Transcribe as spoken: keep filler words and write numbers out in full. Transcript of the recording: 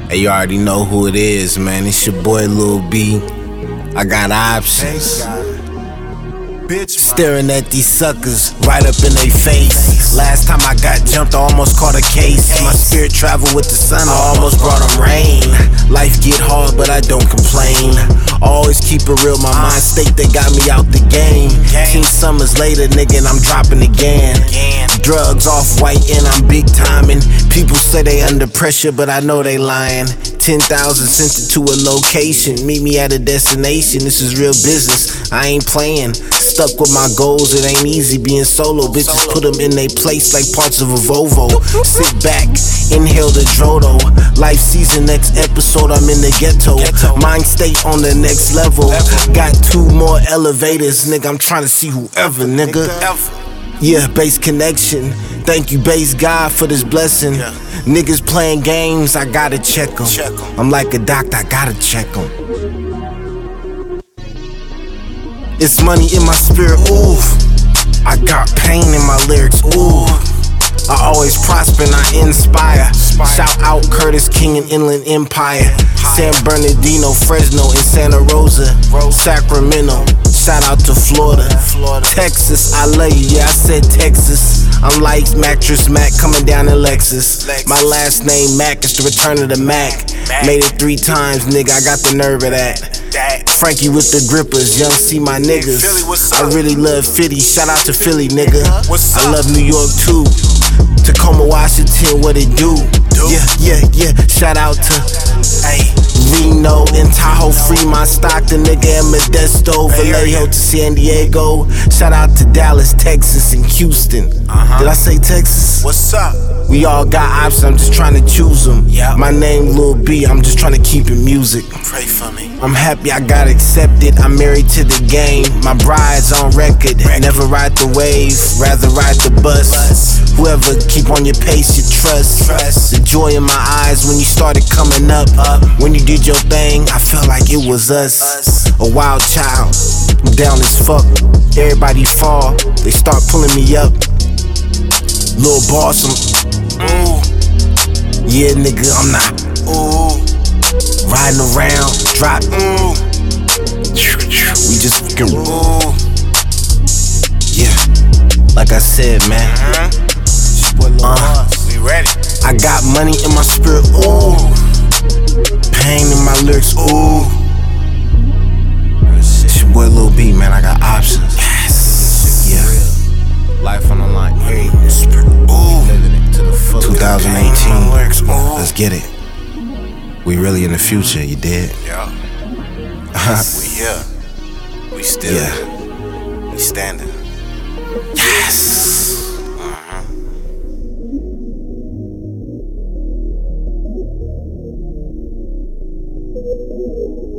Hey, you already know who it is, man. It's your boy Lil B. I got options. Staring at these suckers right up in their face. Last time I got jumped, I almost caught a case. My spirit traveled with the sun, I almost brought them rain. Life get hard, but I don't complain. Always keep it real, my mind state they got me out the game. Ten summers later, nigga, and I'm dropping again. Drugs off white and I'm big timing. People say they under pressure, but I know they lying. Ten thousand sent it to a location. Meet me at a destination, this is real business. I ain't playing. Stuck with my goals, it ain't easy being solo. Bitches put them in they place like parts of a Volvo. Sit back, inhale the Drodo. Life season, next episode, I'm in the ghetto. Mind state on the next level. Got two more elevators, nigga, I'm trying to see whoever, nigga. Yeah, base connection. Thank you, base God, for this blessing. Niggas playing games, I gotta check them. I'm like a doctor, I gotta check them. It's money in my spirit, ooh. I got pain in my lyrics, ooh. I always prosper and I inspire. Shout out Curtis King and Inland Empire. San Bernardino, Fresno, and Santa Rosa. Sacramento, shout out to Florida. Texas, I love you, yeah I said Texas. I'm like Mattress Mac coming down in Lexus. My last name Mac is the return of the Mac. Made it three times, nigga, I got the nerve of that. Frankie with the grippers, Young C my niggas. I really love Philly, shout out to Philly, nigga. I love New York too. Tacoma, Washington, what it do? Yeah, yeah, yeah, shout out to ay, Reno and Tahoe, Fremont, Stockton, nigga, and Modesto, Vallejo to San Diego. Shout out to Dallas, Texas, and Houston. Uh-huh. Did I say Texas? What's up? We all got options, I'm just trying to choose them. Yep. My name Lil B, I'm just trying to keep it music. Pray for me. I'm happy I got accepted, I'm married to the game. My bride's on record, record. Never ride the wave, rather ride the bus. bus. Whoever keep on your pace, you trust. trust. The joy in my eyes when you started coming up. up. When you did your thing, I felt like it was us. us. A wild child, I'm down as fuck. Everybody fall, they start pulling me up. Lil boss, I'm ooh. Yeah, nigga, I'm not ooh. Riding around, drop ooh. We just fucking ooh. Yeah, like I said, man. Mm-hmm. uh, we ready. I got money in my spirit, ooh. Pain in my lyrics, ooh. It's your boy Lil B, man. I got options. Yes. Yeah. Life on the line. Hey, spirit, ooh. twenty eighteen, let's get it. We really in the future, you did? Yeah. We here. We still yeah. here. We standing. Yes. Uh-huh.